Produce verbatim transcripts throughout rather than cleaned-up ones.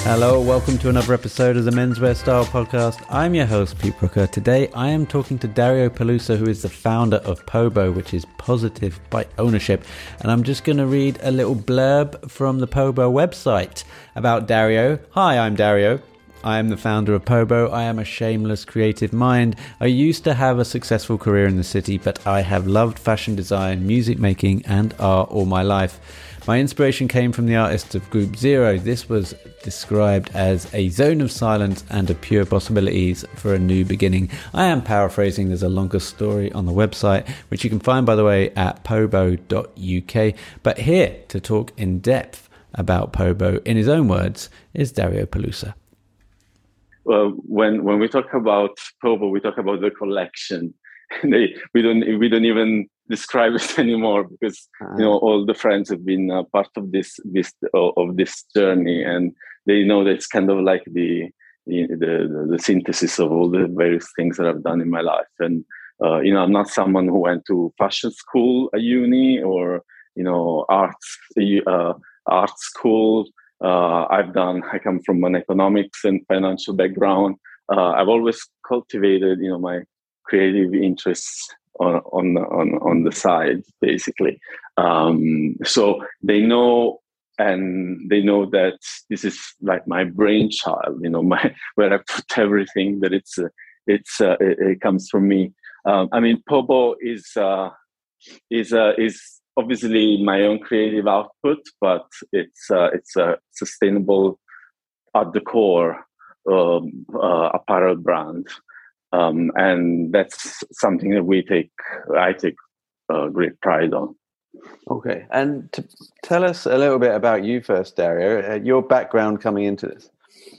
Hello, welcome to another episode of the Menswear Style Podcast. I'm your host, Pete Brooker. Today, I am talking to Dario Pelusa, who is the founder of Pobo, which is Positive by Ownership. And I'm just going to read a little blurb from the Pobo website about Dario. Hi, I'm Dario. I am the founder of Pobo. I am a shameless creative mind. I used to have a successful career in the city, but I have loved fashion design, music making, and art all my life. My inspiration came from the artists of Group Zero. This was described as a zone of silence and of pure possibilities for a new beginning. I am paraphrasing. There's a longer story on the website, which you can find, by the way, at pobo dot U K. But here to talk in depth about Pobo, in his own words, is Dario Pelusa. Well, when when we talk about Pobo, we talk about the collection. they, we don't we don't even describe it anymore because you know all the friends have been uh, part of this this uh, of this journey, and they know that it's kind of like the the, the the synthesis of all the various things that I've done in my life. And uh, you know, I'm not someone who went to fashion school at uni or you know arts uh, art school. Uh, I've done. I come from an economics and financial background. Uh, I've always cultivated, you know, my creative interests on on on, on the side, basically. Um, so they know, and they know that this is like my brainchild. You know, my where I put everything. That it's uh, it's uh, it, it comes from me. Um, I mean, Pobo is uh, is uh, is. obviously my own creative output, but it's uh, it's a sustainable at the core um, uh, apparel brand, um, and that's something that we take I take uh, great pride on. Okay, and to tell us a little bit about you first, Dario. Uh, your background coming into this.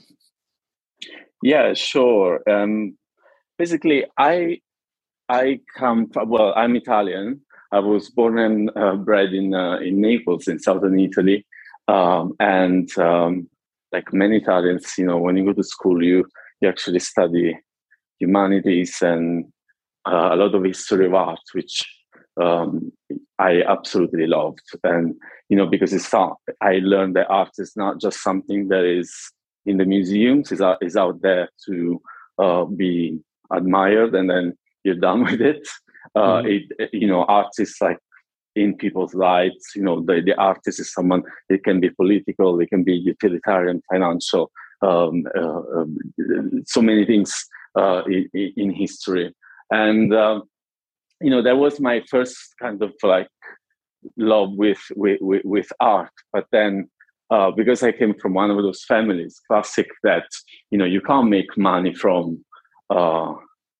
Yeah, sure. Um, basically, I I come from, well, I'm Italian. I was born and uh, bred in uh, in Naples, in southern Italy, um, and um, like many Italians, you know, when you go to school, you you actually study humanities and uh, a lot of history of art, which um, I absolutely loved. And you know, because it's not, I learned that art is not just something that is in the museums; is out is out there to uh, be admired, and then you're done with it. Uh, mm-hmm. it, you know, art is like in people's lives. You know, the, the artist is someone. It can be political, it can be utilitarian, financial, um, uh, um, so many things uh, in, in history. And um, you know, that was my first kind of like love with with, with, with art. But then, uh, because I came from one of those families, classic, that you know, you can't make money from uh,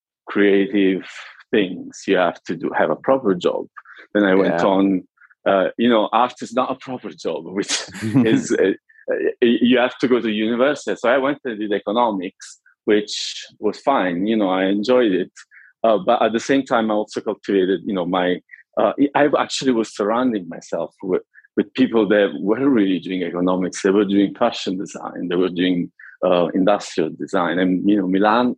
creative things. You have to do have a proper job. Then I went yeah. on. Uh, you know, art is not a proper job, which is uh, you have to go to university. So I went and did economics, which was fine. You know, I enjoyed it, uh, but at the same time, I also cultivated. You know, my uh, I actually was surrounding myself with with people that were really doing economics. They were doing fashion design. They were doing uh, industrial design, and you know, Milan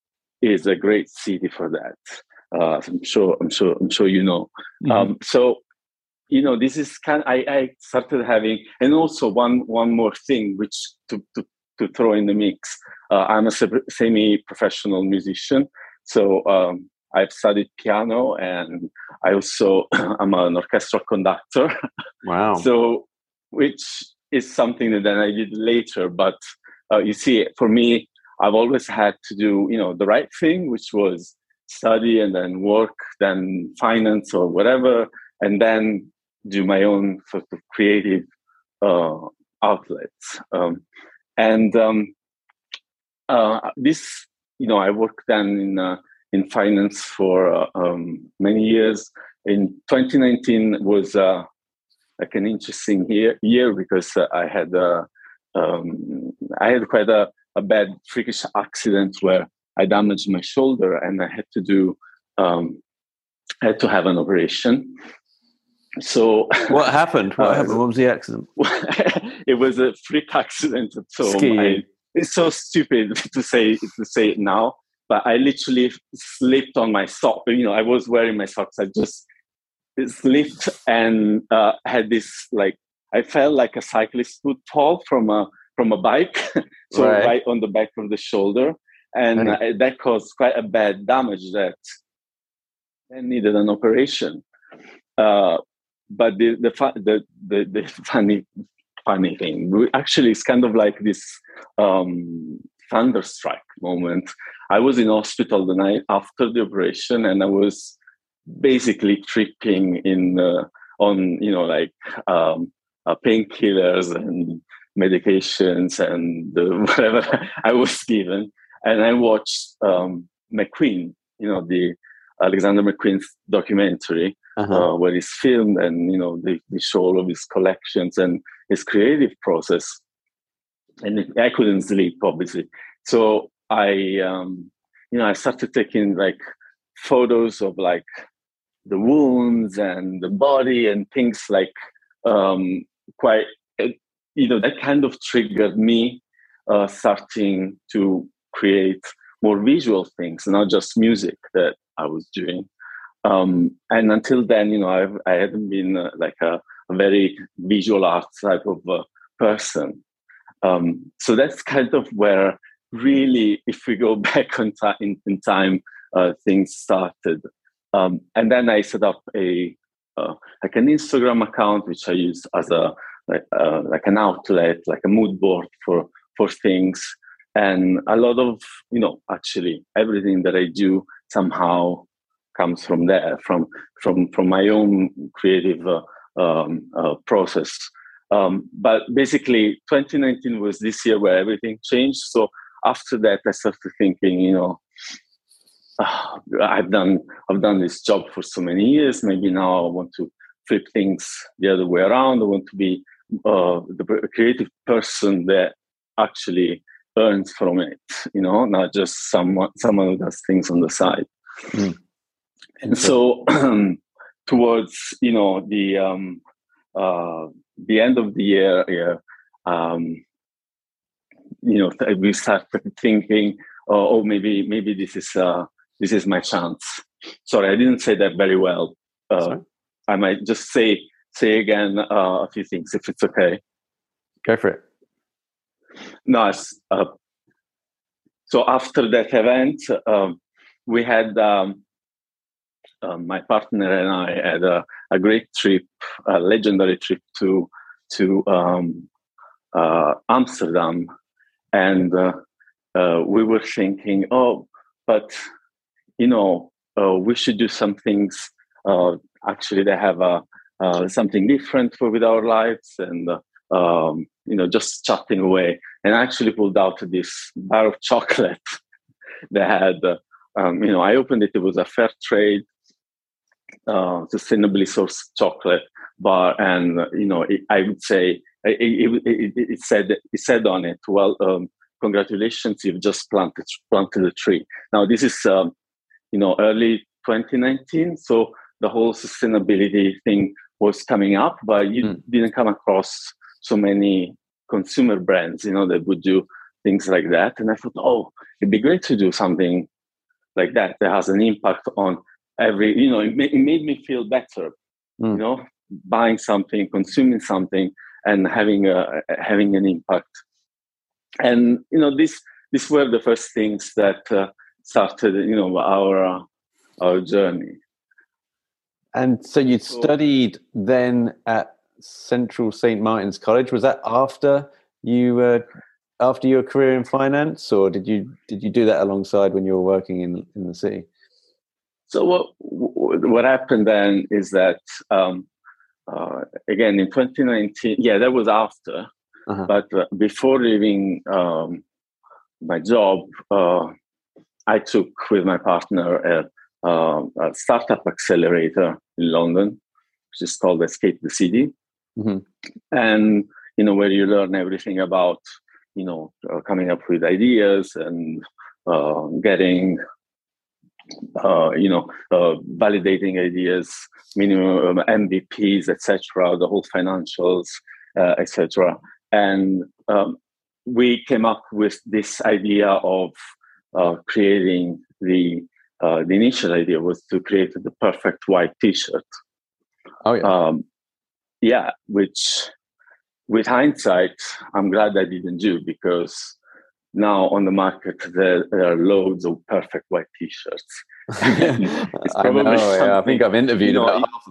is a great city for that. Uh, I'm sure, I'm sure, I'm sure you know. Mm-hmm. Um, so, you know, this is kind. Of, I, I started having, and also one one more thing, which to to, to throw in the mix. Uh, I'm a semi-professional musician, so um, I've studied piano, and I also I'm an orchestral conductor. Wow! So, which is something that then I did later. But uh, you see, for me, I've always had to do, you know, the right thing, which was study and then work, then finance or whatever, and then do my own sort of creative uh, outlets. Um, and um, uh, this, you know, I worked then in uh, in finance for uh, um, many years. In twenty nineteen was uh, like an interesting year, year because uh, I had uh, um, I had quite a, a bad freakish accident where I damaged my shoulder and I had to do, um, I had to have an operation. So what happened? What uh, happened? What was the accident? It was a freak accident at home. Skiing. I, it's so stupid to say to say it now, but I literally slipped on my sock. You know, I was wearing my socks. I just slipped and uh, had this like I felt like a cyclist would fall from a from a bike, so right. right on the back of the shoulder, and Right. uh, that caused quite a bad damage that I needed an operation. Uh, but the the, fu- the the the funny funny thing, we, actually, it's kind of like this um, thunderstruck moment. I was in hospital the night after the operation, and I was basically tripping in uh, on you know like um, uh, painkillers and medications and uh, whatever I was given, and I watched um, McQueen, you know the Alexander McQueen's documentary, Uh-huh. uh, where he's filmed, and you know they, they show all of his collections and his creative process. And I couldn't sleep, obviously, so I um, you know I started taking like photos of like the wounds and the body and things like um, quite you know that kind of triggered me uh, starting to create more visual things, not just music that I was doing. Um, and until then, you know, I've, I hadn't been uh, like a, a very visual arts type of uh, person. Um, so that's kind of where really, if we go back on time, in, in time, uh, things started. Um, and then I set up a uh, like an Instagram account, which I use as a like, uh, like an outlet, like a mood board for for things. And a lot of you know, actually, everything that I do somehow comes from there, from from from my own creative uh, um, uh, process. Um, but basically, twenty nineteen was this year where everything changed. So after that, I started thinking, you know, uh, I've done I've done this job for so many years. Maybe now I want to flip things the other way around. I want to be uh, the creative person that actually earns from it. You know, not just someone someone who does things on the side. Mm. And so, towards you know the um, uh, the end of the year, yeah, um, you know, th- we started thinking, oh, oh, maybe maybe this is uh, this is my chance. Sorry, I didn't say that very well. Uh, I might just say say again uh, a few things if it's okay. Go for it. Nice. Uh, so after that event, um, we had. Um, Uh, my partner and I had a, a great trip, a legendary trip to to um, uh, Amsterdam, and uh, uh, we were thinking, oh, but you know, uh, we should do some things. Uh, actually, they have a, uh, something different for with our lives, and uh, um, you know, just chatting away. And I actually pulled out this bar of chocolate that had, uh, um, you know, I opened it. It was a fair trade. Uh, sustainably sourced chocolate bar, and uh, you know, it, I would say it, it, it, it said it said on it, well, um, congratulations, you've just planted planted a tree. Now this is um, you know early twenty nineteen, so the whole sustainability thing was coming up, but you mm. didn't come across so many consumer brands, you know, that would do things like that. And I thought, oh, it'd be great to do something like that that has an impact on every, you know, it, ma- it made me feel better, mm. you know, buying something, consuming something, and having a having an impact. And you know, this these were the first things that uh, started, you know, our uh, our journey. And so you studied then at Central Saint Martin's College. Was that after you uh, after your career in finance, or did you did you do that alongside when you were working in in the city? So what what happened then is that um, uh, again in twenty nineteen, yeah, that was after. Uh-huh. But uh, before leaving um, my job, uh, I took with my partner a, uh, a startup accelerator in London, which is called Escape the City, mm-hmm. and you know where you learn everything about you know uh, coming up with ideas and uh, getting. Uh, you know, uh, validating ideas, minimum M V Ps, et cetera, the whole financials, uh, et cetera. And um, we came up with this idea of uh, creating the uh, the initial idea was to create the perfect white T-shirt. Oh yeah, um, yeah, which with hindsight, I'm glad I didn't do, because now on the market there, there are loads of perfect white T-shirts. It's probably I know, yeah. I think I've interviewed you know, about half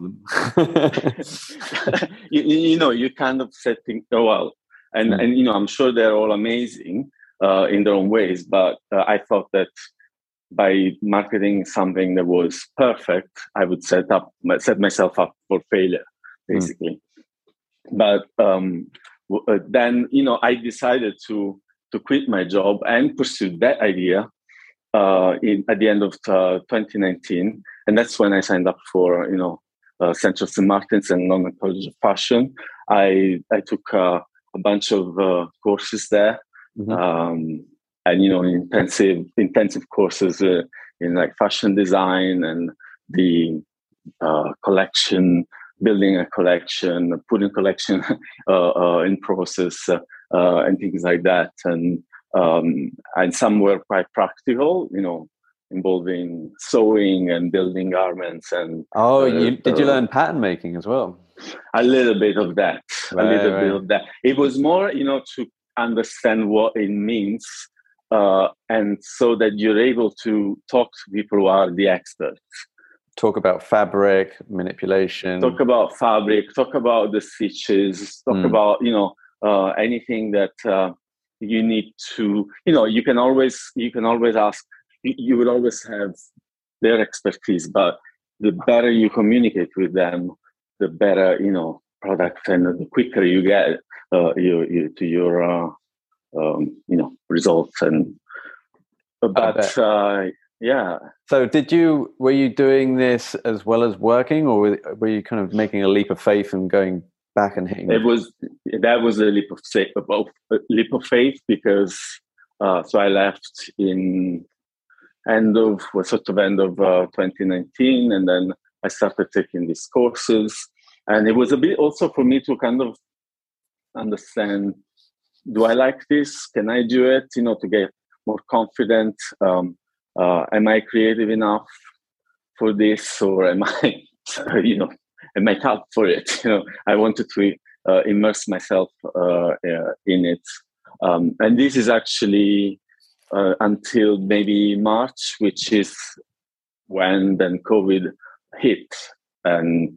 of them. you, you know, you kind of set things, oh, well, and, mm. and, you know, I'm sure they're all amazing uh, in their own ways, but uh, I thought that by marketing something that was perfect, I would set up, set myself up for failure, basically. Mm. But um, then, you know, I decided to to quit my job and pursue that idea uh, in, at the end of uh, twenty nineteen. And that's when I signed up for, you know, uh, Central Saint Martins and London College of Fashion. I, I took uh, a bunch of uh, courses there. Mm-hmm. Um, and, you know, intensive, intensive courses uh, in like fashion design and the uh, collection, building a collection, putting collection uh, uh, in process, uh, uh, and things like that. And um, and some were quite practical, you know, involving sewing and building garments. And oh, uh, you, did you uh, learn pattern making as well? A little bit of that. Right, a little right. bit of that. It was more, you know, to understand what it means, uh, and so that you're able to talk to people who are the experts. Talk about fabric manipulation. Talk about fabric. Talk about the stitches. Talk mm. about, you know, uh, anything that uh, you need to. You know, you can always you can always ask. You, you will always have their expertise, but the better you communicate with them, the better, you know, product, and the quicker you get uh, you, you to your uh, um, you know, results. And but uh, yeah. So did you, were you doing this as well as working, or were, were you kind of making a leap of faith and going back and hitting it? Was, that was a leap of faith, about a leap of faith because, uh, so I left in end of, well, sort of end of uh, twenty nineteen. And then I started taking these courses. And it was a bit also for me to kind of understand, do I like this? Can I do it? You know, to get more confident. Um, Uh, am I creative enough for this, or am I, you know, am I up for it? You know, I wanted to uh, immerse myself uh, uh, in it, um, and this is actually uh, until maybe March, which is when then COVID hit and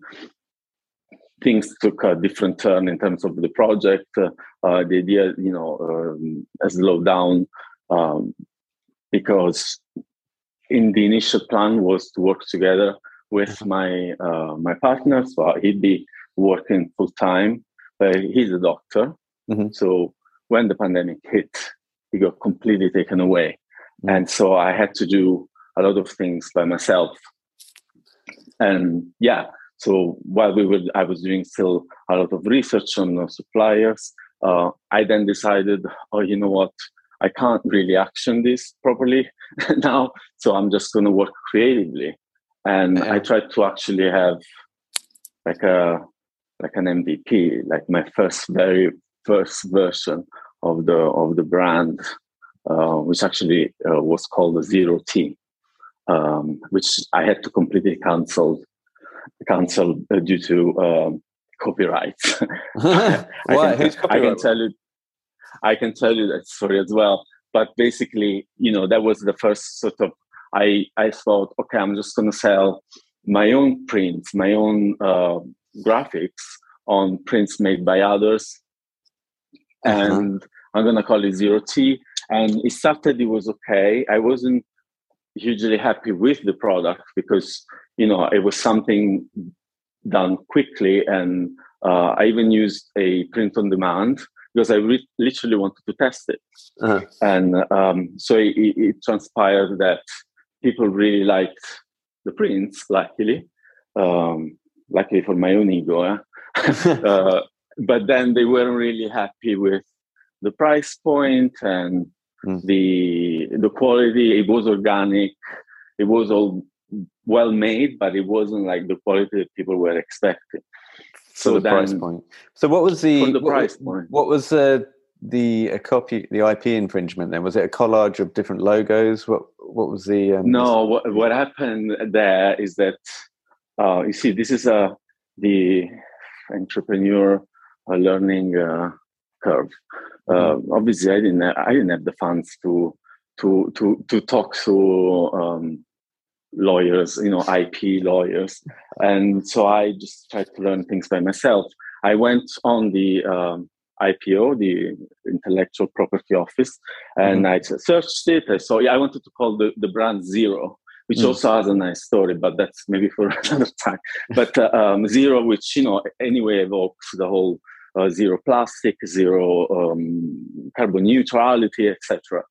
things took a different turn in terms of the project. Uh, uh, the idea, you know, um, has slowed down um, because. In the initial plan was to work together with my uh, my partner, so he'd be working full time. But he's a doctor, mm-hmm. so when the pandemic hit, he got completely taken away, mm-hmm. and so I had to do a lot of things by myself. And yeah, so while we were, I was doing still a lot of research on uh, suppliers. Uh, I then decided, oh, you know what? I can't really action this properly now, so I'm just going to work creatively. And yeah. I tried to actually have like a like an M V P, like my first very first version of the of the brand, uh, which actually uh, was called the Zero T, um, which I had to completely cancel cancel uh, due to um, copyright. Why? I can, Who's copyright? I can tell you. I can tell you that story as well. But basically, you know, that was the first sort of, I, I thought, okay, I'm just going to sell my own prints, my own uh, graphics on prints made by others. Uh-huh. And I'm going to call it Zero T. And it started, it was okay. I wasn't hugely happy with the product because, you know, it was something done quickly. And uh, I even used a print on demand, because I re- literally wanted to test it. Uh-huh. And um, so it, it transpired that people really liked the prints, luckily. Um, luckily for my own ego. Eh? uh, but then they weren't really happy with the price point and mm. the the quality. It was organic. It was all well made, but it wasn't like the quality that people were expecting. So the then, price point. So what was the, the what, price point? What was uh, the a copy the I P infringement then? Was it a collage of different logos? What what was the um, no? What what happened there is that uh, you see, this is a the entrepreneur a learning uh, curve. Mm-hmm. Uh, obviously, I didn't I didn't have the funds to to to to talk to um, lawyers, you know, I P lawyers, and so I just tried to learn things by myself. I went on the um, I P O, the Intellectual Property Office, and mm-hmm. I searched it. I saw. Yeah, I wanted to call the, the brand Zero, which mm. also has a nice story, but that's maybe for another time. But uh, um, Zero, which you know, anyway evokes the whole uh, zero plastic, zero um, carbon neutrality, et cetera.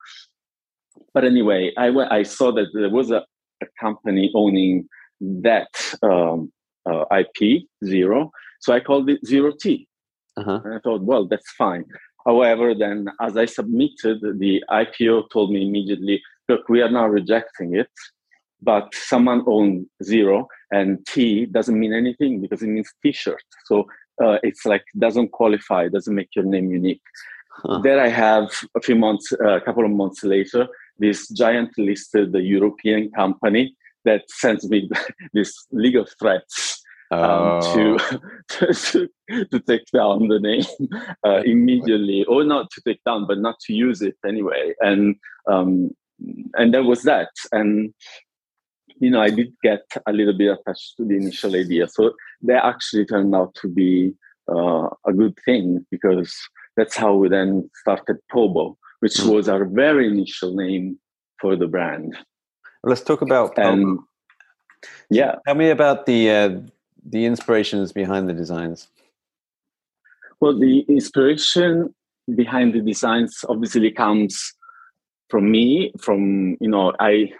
But anyway, I went, I saw that there was a, a company owning that um, uh, I P, Zero, so I called it Zero T. Uh-huh. And I thought, well, that's fine. However, then as I submitted, the I P O told me immediately, look, we are now rejecting it, but someone owned Zero, and T doesn't mean anything because it means T-shirt. So uh, it's like, doesn't qualify, doesn't make your name unique. Huh. There I have a few months, uh, a couple of months later, this giant listed European company that sends me these legal threats um, oh. to, to to take down the name uh, immediately, or not to take down, but not to use it anyway. And um, and there was that. And you know, I did get a little bit attached to the initial idea, so that actually turned out to be uh, a good thing, because that's how we then started Pobo, which mm. was our very initial name for the brand. Let's talk about Pobo. And, yeah. Tell me about the uh, the inspirations behind the designs. Well, the inspiration behind the designs obviously comes from me. From you know, I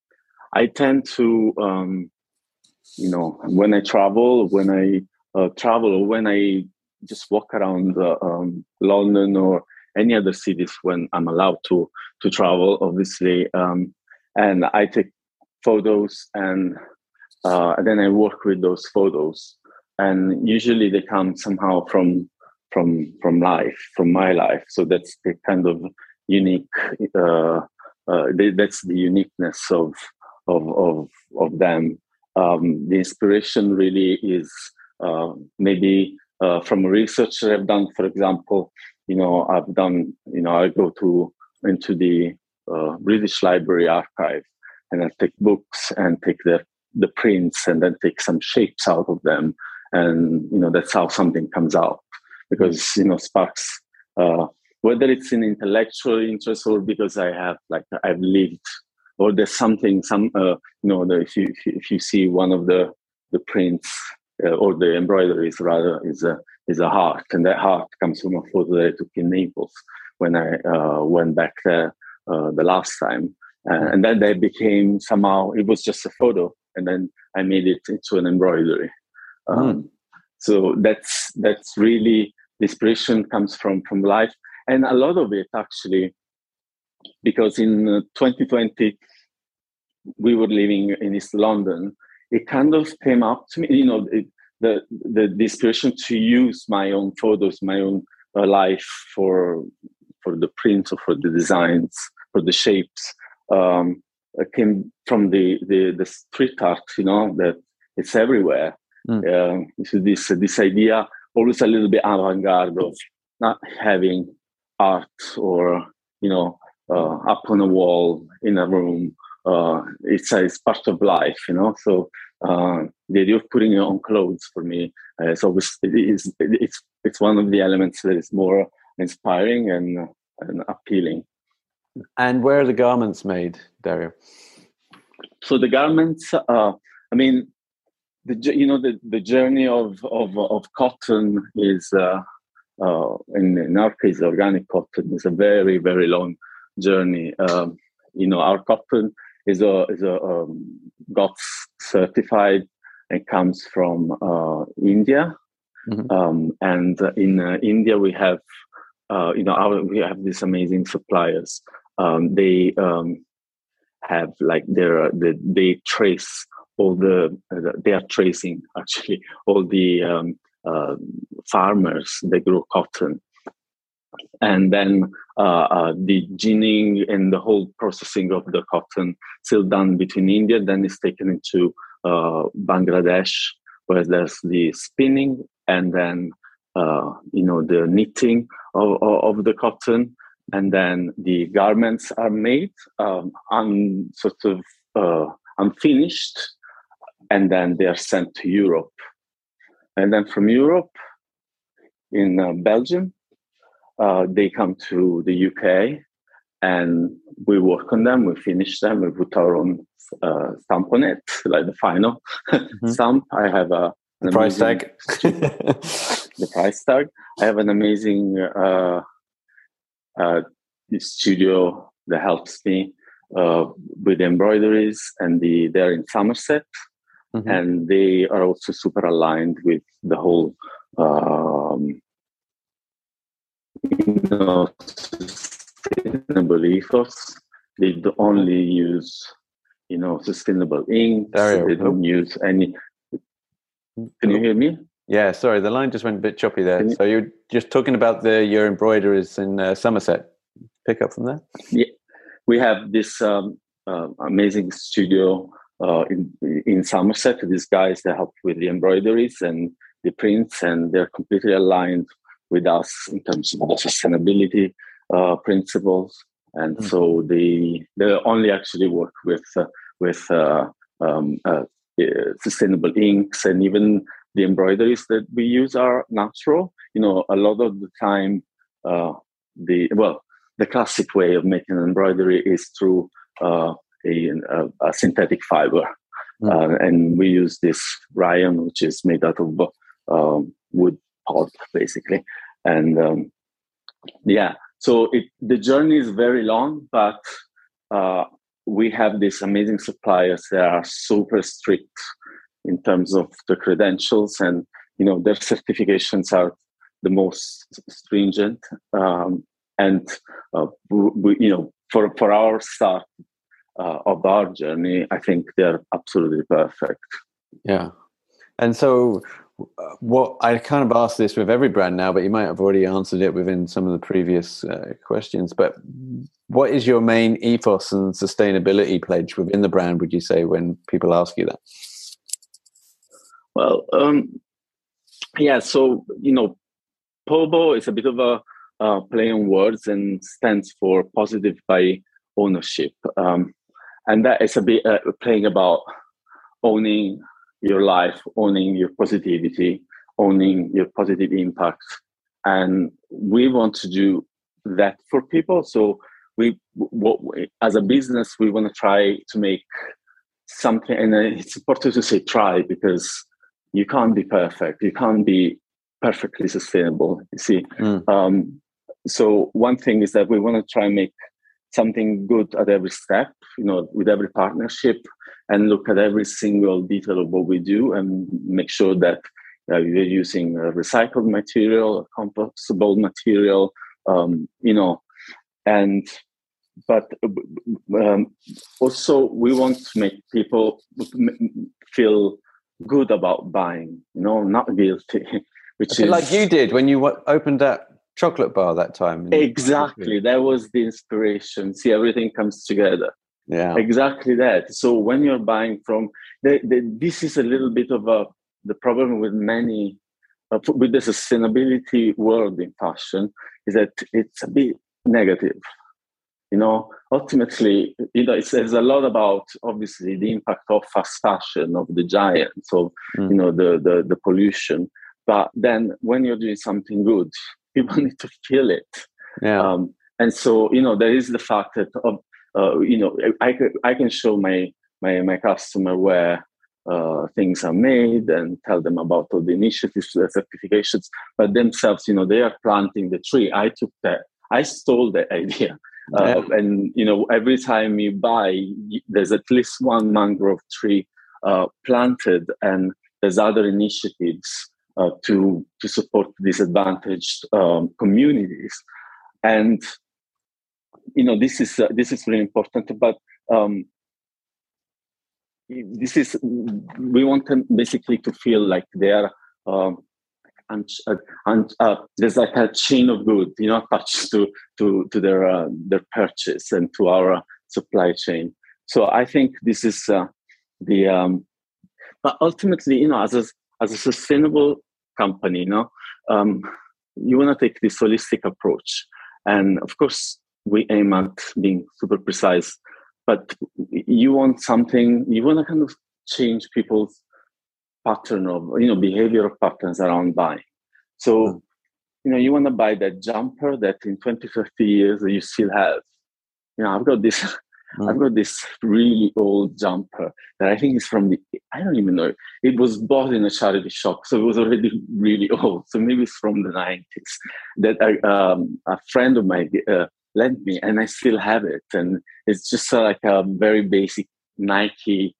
I tend to um, you know, when I travel, when I uh, travel, or when I just walk around uh, um, London or any other cities when I'm allowed to to travel, obviously, um, and I take photos, and, uh, and then I work with those photos, and usually they come somehow from from from life, from my life. So that's the kind of unique. Uh, uh, they, that's the uniqueness of of of of them. Um, the inspiration really is uh, maybe. Uh, from research that I've done, for example, you know, I've done, you know, I go to into the uh, British Library archive, and I take books and take the the prints, and then take some shapes out of them, and you know, that's how something comes out. Because you know, sparks, uh, whether it's an intellectual interest or because I have like I've lived, or there's something, some uh, you know, the, if you if you, if you see one of the the prints. Uh, or the embroideries rather is a is a heart, and that heart comes from a photo that I took in Naples when I uh, went back there uh, the last time, uh, and then they became somehow, it was just a photo, and then I made it into an embroidery. Um, mm. So that's that's really, the inspiration comes from from life, and a lot of it actually, because in uh, twenty twenty we were living in East London. It kind of came up to me, you know, it, the, the the inspiration to use my own photos, my own uh, life for for the prints or for the designs, for the shapes, um, came from the, the the street art, you know, that it's everywhere. Mm. Uh, so this this idea, always a little bit avant-garde, of not having art or you know uh, up on a wall in a room. Uh, it's, uh, it's part of life, you know. So uh, the idea of putting it on clothes for me uh, is always it is it's it's one of the elements that is more inspiring and and appealing. And where are the garments made, Dario? So the garments, uh, I mean, the you know the, the journey of of of cotton is uh, uh, in in our case organic cotton is a very very long journey. Um, you know, our cotton is a is a um, G O T S certified and comes from uh, India, mm-hmm. um, and in uh, India we have uh, you know our, we have these amazing suppliers. Um, they um, have like their they, they trace all the uh, they are tracing actually all the um, uh, farmers that grow cotton. And then uh, uh, the ginning and the whole processing of the cotton still done between India. Then it's taken into uh, Bangladesh, where there's the spinning, and then uh, you know, the knitting of, of, of the cotton, and then the garments are made um, un, sort of uh, unfinished, and then they are sent to Europe. And then from Europe, in uh, Belgium, uh, they come to the U K, and we work on them, we finish them, we put our own uh, stamp on it, like the final mm-hmm. stamp. I have a the price tag. The price tag. I have an amazing uh, uh, studio that helps me uh, with embroideries, and the, they're in Somerset, mm-hmm. and they are also super aligned with the whole um, you know, sustainable ethos. They do only use, you know, sustainable inks. Dario, they don't oh. use any. Can you hear me? Yeah, sorry, the line just went a bit choppy there. You... So you're just talking about the your embroideries in uh, Somerset. Pick up from there. Yeah, we have this um, uh, amazing studio uh, in in Somerset. These guys that help with the embroideries and the prints, and they're completely aligned with us in terms of the sustainability uh, principles. And mm-hmm. so they they only actually work with uh, with uh, um, uh, sustainable inks, and even the embroideries that we use are natural. You know, a lot of the time, uh, the well, the classic way of making an embroidery is through uh, a, a, a synthetic fiber, mm. uh, and we use this rayon, which is made out of um, wood pulp, basically. And um, yeah, so it, the journey is very long, but uh, we have these amazing suppliers that are super strict in terms of the credentials, and you know their certifications are the most stringent. Um, and uh, we, you know, for for our start uh, of our journey, I think they're absolutely perfect. Yeah, and so uh, what I kind of asked this with every brand now, but you might have already answered it within some of the previous uh, questions. But what is your main ethos and sustainability pledge within the brand? Would you say when people ask you that? Well, um, yeah, so, you know, POBO is a bit of a uh, play on words and stands for positive by ownership. Um, and that is a bit uh, playing about owning your life, owning your positivity, owning your positive impact. And we want to do that for people. So we, what we as a business, we want to try to make something, and it's important to say try, because you can't be perfect. You can't be perfectly sustainable, you see. Mm. Um, so one thing is that we want to try and make something good at every step, you know, with every partnership, and look at every single detail of what we do and make sure that uh, you're using a recycled material, a compostable material, um, you know, and but um, also we want to make people feel good about buying, you know, not guilty. Which is like you did when you opened that chocolate bar that time. Exactly, that was the inspiration. See, everything comes together. Yeah, exactly that. So when you're buying from, the, the, this is a little bit of a the problem with many uh, with the sustainability world in fashion, is that it's a bit negative. You know, ultimately, you know, it says a lot about obviously the impact of fast fashion, of the giants, of mm. you know the, the the pollution. But then when you're doing something good, people need to feel it. Yeah. Um, and so you know there is the fact that uh, uh, you know I I can show my my my customer where uh, things are made and tell them about all the initiatives, the certifications, but themselves, you know, they are planting the tree. I took that. I stole that idea. Uh, yeah. And you know, every time you buy, there's at least one mangrove tree uh, planted, and there's other initiatives uh, to to support disadvantaged um, communities. And you know, this is uh, this is really important. But um, this is we want them basically to feel like they are. Um, And, uh, and uh, there's like a chain of goods, you know, attached to to to their uh, their purchase and to our uh, supply chain. So I think this is uh, the. Um, but ultimately, you know, as a as a sustainable company, you know, um, you want to take this holistic approach. And of course, we aim at being super precise, but you want something, you want to kind of change people's pattern of, you know, behavioral patterns around buying. So, mm. you know, you want to buy that jumper that in twenty, thirty years you still have. You know, I've got this, mm. I've got this really old jumper that I think is from the, I don't even know, it was bought in a charity shop. So it was already really old. So maybe it's from the nineties that I, um, a friend of mine uh, lent me, and I still have it. And it's just uh, like a very basic Nike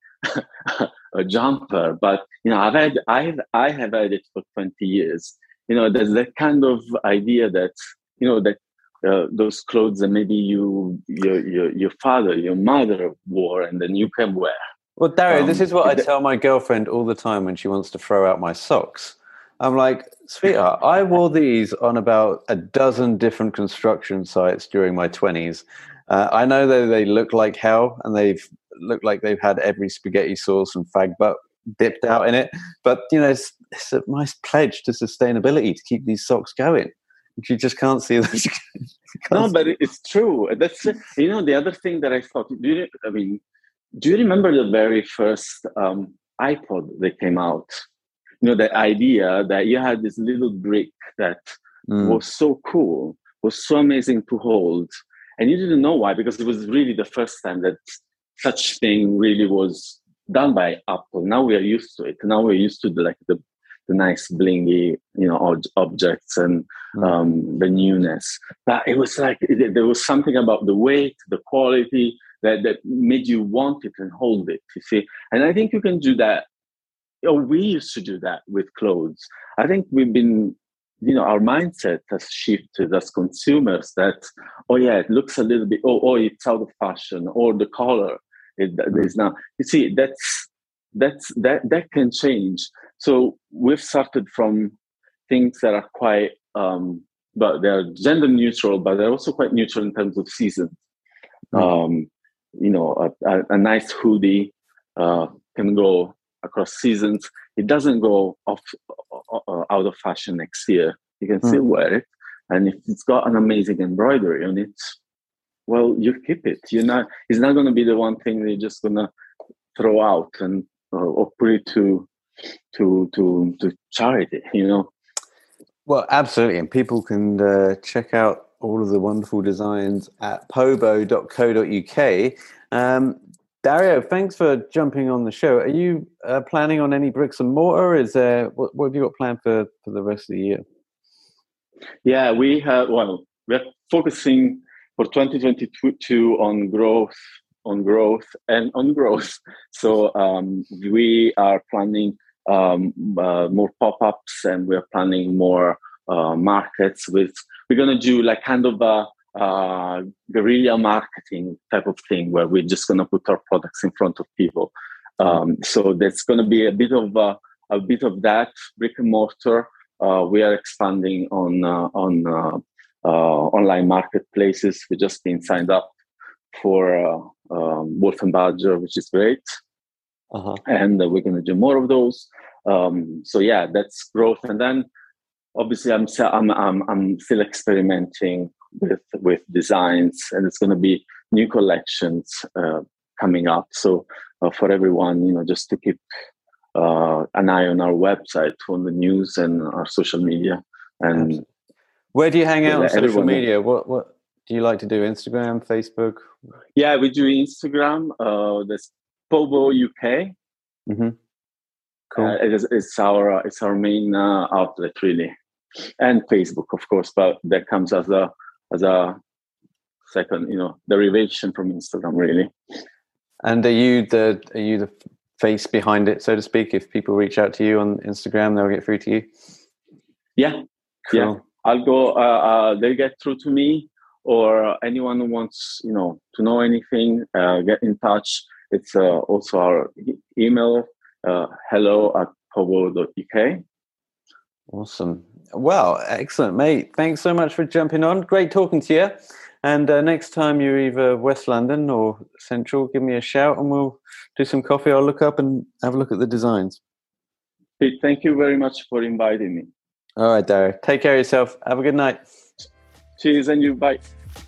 a jumper, but you know, I've had, I have, I have had it for twenty years. You know, there's that kind of idea that, you know, that uh, those clothes that maybe you, your, your, your father, your mother wore, and then you can wear. Well, Dario, um, this is what I tell my girlfriend all the time when she wants to throw out my socks. I'm like, sweetheart, I wore these on about a dozen different construction sites during my twenties. Uh, I know that they look like hell, and they've looked like they've had every spaghetti sauce and fag butt dipped out in it. But, you know, it's, it's a nice pledge to sustainability to keep these socks going. You just can't see that. No, but it's true. That's, you know, the other thing that I thought, do you, I mean, do you remember the very first um, iPod that came out? You know, the idea that you had this little brick that mm. was so cool, was so amazing to hold. And you didn't know why, because it was really the first time that such thing really was done by Apple. Now we are used to it. Now we're used to the, like the, the nice blingy, you know, ob- objects and mm. um, the newness. But it was like, it, there was something about the weight, the quality that, that made you want it and hold it, you see. And I think you can do that. Oh, we used to do that with clothes. I think we've been, you know, our mindset has shifted as consumers that, oh yeah, it looks a little bit, oh, oh it's out of fashion, or the color it is now. You see, that's, that's, that, that can change. So we've started from things that are quite, um, but they're gender neutral, but they're also quite neutral in terms of season. Mm. Um, you know, a, a, a nice hoodie uh, can go across seasons. It doesn't go off uh, out of fashion next year. You can mm. still wear it, and if it's got an amazing embroidery on it, well, you keep it. You're not. It's not going to be the one thing that you're just going to throw out and uh, or put it to to to to charity. You know. Well, absolutely, and people can uh, check out all of the wonderful designs at pobo dot co dot uk. Um, Dario, thanks for jumping on the show. Are you uh, planning on any bricks and mortar? Is there what, what have you got planned for, for the rest of the year? Yeah, we have. Well, we're focusing for twenty twenty-two on growth, on growth, and on growth. So um, we are planning um, uh, more pop-ups, and we're planning more uh, markets. With we're gonna do like kind of a uh, guerrilla marketing type of thing, where we're just gonna put our products in front of people. Um, so that's gonna be a bit of a, a bit of that brick and mortar. Uh, we are expanding on uh, on uh, uh, online marketplaces. We've just been signed up for uh, um, Wolf and Badger, which is great, uh-huh. and uh, we're going to do more of those. Um, so yeah, that's growth. And then obviously, I'm I'm I'm, I'm still experimenting with with designs, and it's going to be new collections uh, coming up. So uh, for everyone, you know, just to keep Uh, an eye on our website, on the news and our social media. And where do you hang out on social media? What what do you like to do? Instagram, Facebook? Yeah, we do Instagram. Uh, there's Pobo U K. Mm-hmm. Cool. Uh, it is, it's our it's our main uh, outlet, really, and Facebook, of course. But that comes as a as a second, you know, derivation from Instagram, really. And are you the are you the face behind it, so to speak? If people reach out to you on Instagram, they'll get through to you? Yeah. Cool. Yeah. I'll go, uh, uh, they get through to me, or anyone who wants, you know, to know anything, uh, get in touch. It's uh, also our e- email, uh, hello at pobo dot uk. Awesome. Well, excellent, mate. Thanks so much for jumping on. Great talking to you. And uh, next time you're either West London or Central, give me a shout and we'll do some coffee. I'll look up and have a look at the designs. Pete, thank you very much for inviting me. All right, Dario. Take care of yourself. Have a good night. Cheers, and you. Bye.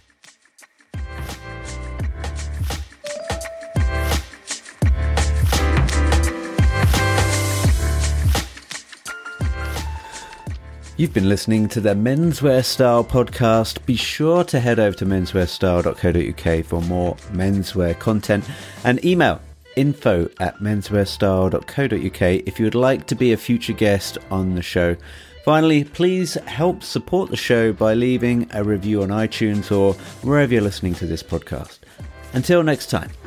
You've been listening to the Menswear Style podcast. Be sure to head over to menswear style dot co dot uk for more menswear content and email info at menswear style dot co dot uk if you would like to be a future guest on the show. Finally, please help support the show by leaving a review on iTunes or wherever you're listening to this podcast. Until next time.